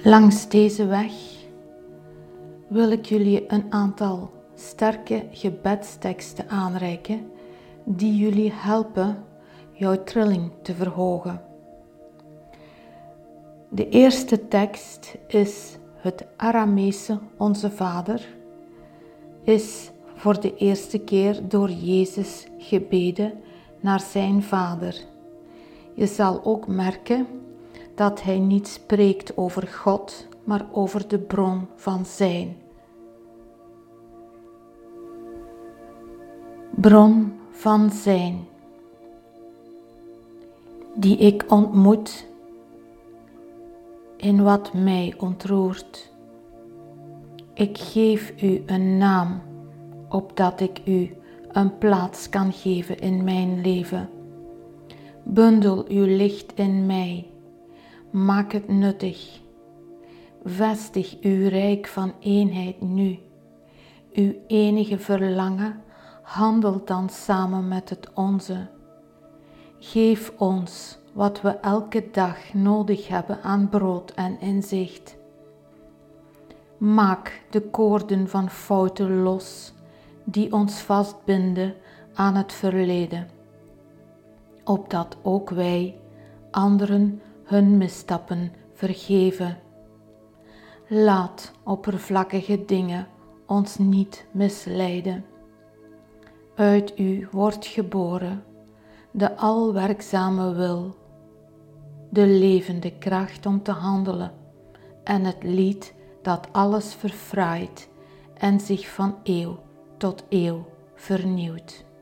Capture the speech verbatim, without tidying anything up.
Langs deze weg wil ik jullie een aantal sterke gebedsteksten aanreiken die jullie helpen jouw trilling te verhogen. De eerste tekst is het Aramese Onze Vader, is voor de eerste keer door Jezus gebeden naar zijn Vader. Je zal ook merken dat hij niet spreekt over God, maar over de bron van zijn. Bron van zijn, die ik ontmoet in wat mij ontroert. Ik geef u een naam, opdat ik u een plaats kan geven in mijn leven. Bundel uw licht in mij, maak het nuttig. Vestig uw rijk van eenheid nu. Uw enige verlangen handelt dan samen met het onze. Geef ons wat we elke dag nodig hebben aan brood en inzicht. Maak de koorden van fouten los die ons vastbinden aan het verleden, opdat ook wij anderen hun misstappen vergeven. Laat oppervlakkige dingen ons niet misleiden. Uit u wordt geboren de alwerkzame wil, de levende kracht om te handelen en het lied dat alles verfraait en zich van eeuw tot eeuw vernieuwt.